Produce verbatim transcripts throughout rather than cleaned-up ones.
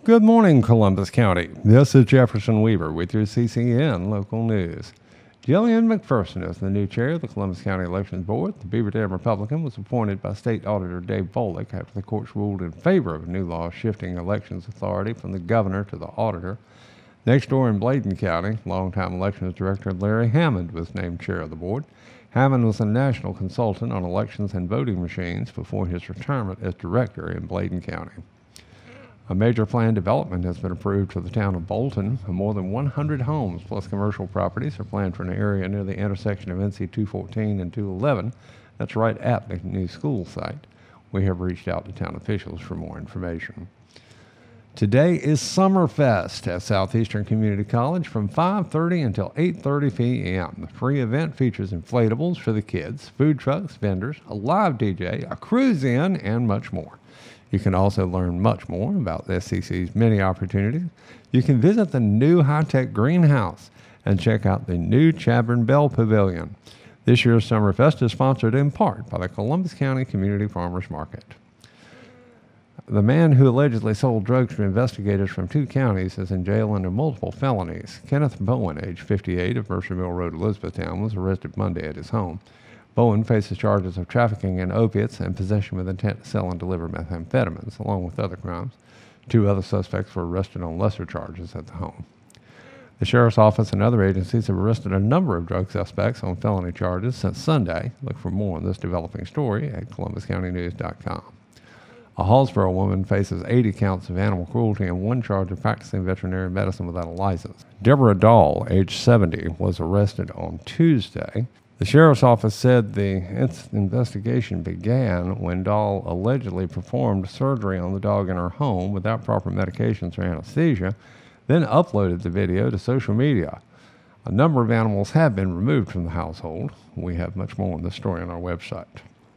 Good morning, Columbus County. This is Jefferson Weaver with your C C N Local News. Jillian McPherson is the new chair of the Columbus County Elections Board. The Beaver Dam Republican was appointed by State Auditor Dave Volek after the courts ruled in favor of a new law shifting elections authority from the governor to the auditor. Next door in Bladen County, longtime elections director Larry Hammond was named chair of the board. Hammond was a national consultant on elections and voting machines before his retirement as director in Bladen County. A major plan development has been approved for the town of Bolton. More than one hundred homes plus commercial properties are planned for an area near the intersection of N C two fourteen and two eleven. That's right at the new school site. We have reached out to town officials for more information. Today is Summerfest at Southeastern Community College from five thirty until eight thirty p m The free event features inflatables for the kids, food trucks, vendors, a live D J, a cruise-in, and much more. You can also learn much more about the S C C's many opportunities. You can visit the new high-tech greenhouse and check out the new Chadbourne Bell Pavilion. This year's Summerfest is sponsored in part by the Columbus County Community Farmers Market. The man who allegedly sold drugs to investigators from two counties is in jail under multiple felonies. Kenneth Bowen, age fifty-eight, of Mercer Mill Road, Elizabethtown, was arrested Monday at his home. Bowen faces charges of trafficking in opiates and possession with intent to sell and deliver methamphetamines, along with other crimes. Two other suspects were arrested on lesser charges at the home. The Sheriff's Office and other agencies have arrested a number of drug suspects on felony charges since Sunday. Look for more on this developing story at columbus county news dot com. A Hallsboro woman faces eighty counts of animal cruelty and one charge of practicing veterinary medicine without a license. Deborah Dahl, age seventy, was arrested on Tuesday. The Sheriff's Office said the investigation began when Dahl allegedly performed surgery on the dog in her home without proper medications or anesthesia, then uploaded the video to social media. A number of animals have been removed from the household. We have much more on this story on our website.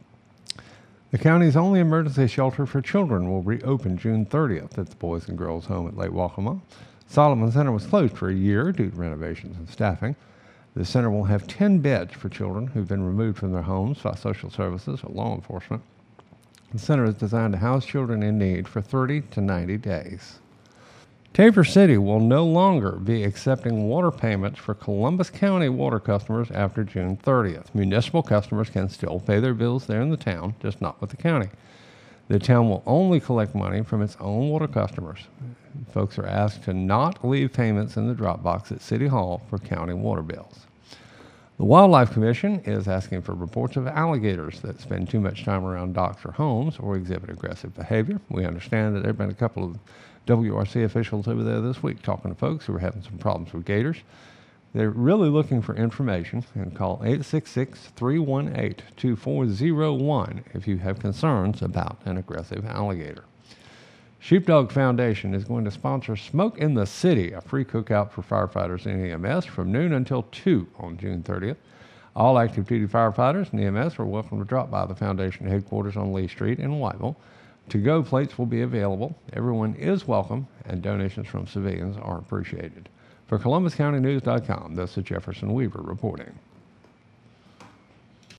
The county's only emergency shelter for children will reopen June thirtieth at the Boys and Girls Home at Lake Waccamaw. Solomon Center was closed for a year due to renovations and staffing. The center will have ten beds for children who've been removed from their homes by social services or law enforcement. The center is designed to house children in need for thirty to ninety days. Tabor City will no longer be accepting water payments for Columbus County water customers after June thirtieth. Municipal customers can still pay their bills there in the town, just not with the county. The town will only collect money from its own water customers. Folks are asked to not leave payments in the drop box at City Hall for county water bills. The Wildlife Commission is asking for reports of alligators that spend too much time around docks or homes or exhibit aggressive behavior. We understand that there have been a couple of W R C officials over there this week talking to folks who are having some problems with gators. They're really looking for information, and call eight six six, three one eight, two four zero one if you have concerns about an aggressive alligator. Sheepdog Foundation is going to sponsor Smoke in the City, a free cookout for firefighters and E M S from noon until two on June thirtieth. All active duty firefighters and E M S are welcome to drop by the foundation headquarters on Lee Street in Whiteville. To-go plates will be available. Everyone is welcome, and donations from civilians are appreciated. For columbus county news dot com, this is Jefferson Weaver reporting.